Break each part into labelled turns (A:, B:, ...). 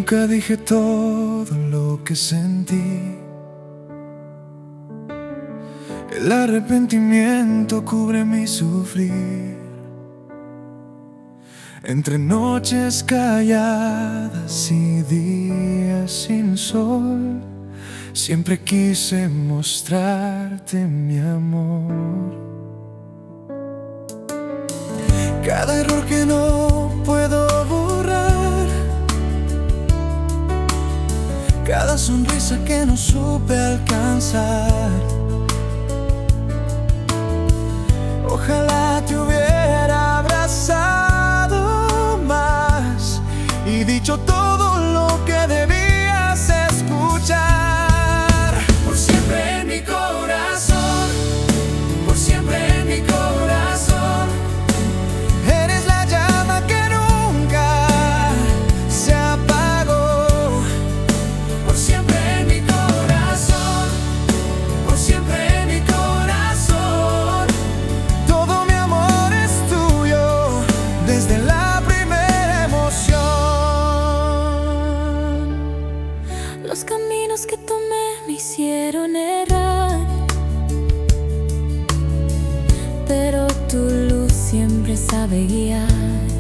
A: Nunca dije todo lo que sentí. El arrepentimiento cubre mi sufrir. Entre noches calladas y días sin sol, siempre quise mostrarte mi amor. Cada error que no puedo borrar, cada sonrisa que no supe alcanzar. Ojalá te hubiera abrazado más y dicho todo lo que debías escuchar. Por siempre en mi corazón, por siempre en mi corazón, eres la llama que nunca se apagó. Por siempre en mi corazón, por siempre en mi corazón, todo mi amor es tuyo desde la primera emoción.
B: Los caminos que tomé me hicieron errar, pero tu luz siempre sabe guiar.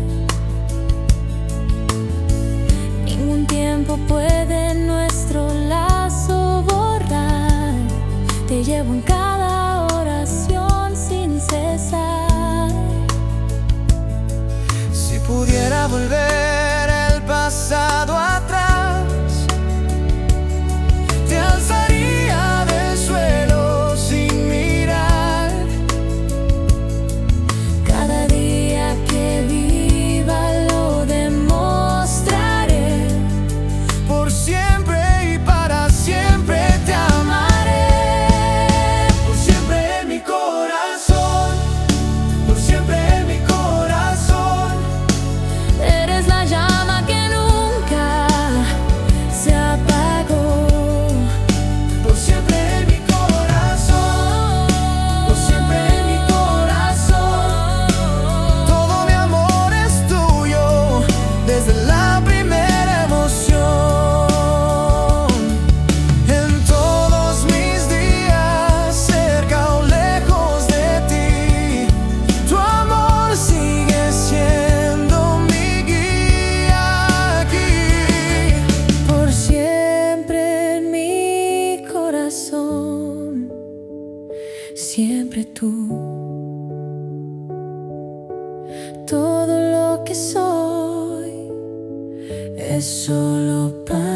B: Ningún tiempo puede nuestro lazo borrar. Te llevo en cada oración sin cesar.
A: Si pudiera volver el pasado atrás, te alzaría del suelo sin mirar.
B: Cada día que viva lo demostraré.
A: Por siempre y para siempre te amaré. Por siempre en mi corazón, por siempre en mi corazón,
B: Eres la llama que nunca se apagó.
A: por siempre en mi corazón, por siempre en mi corazón. Todo mi amor es tuyo desde la primera emoción. En todos mis días, cerca o lejos de ti, tu amor sigue siendo mi guía aquí.
B: Por siempre en mi corazón, siempre tú. Todo lo que soy es solo para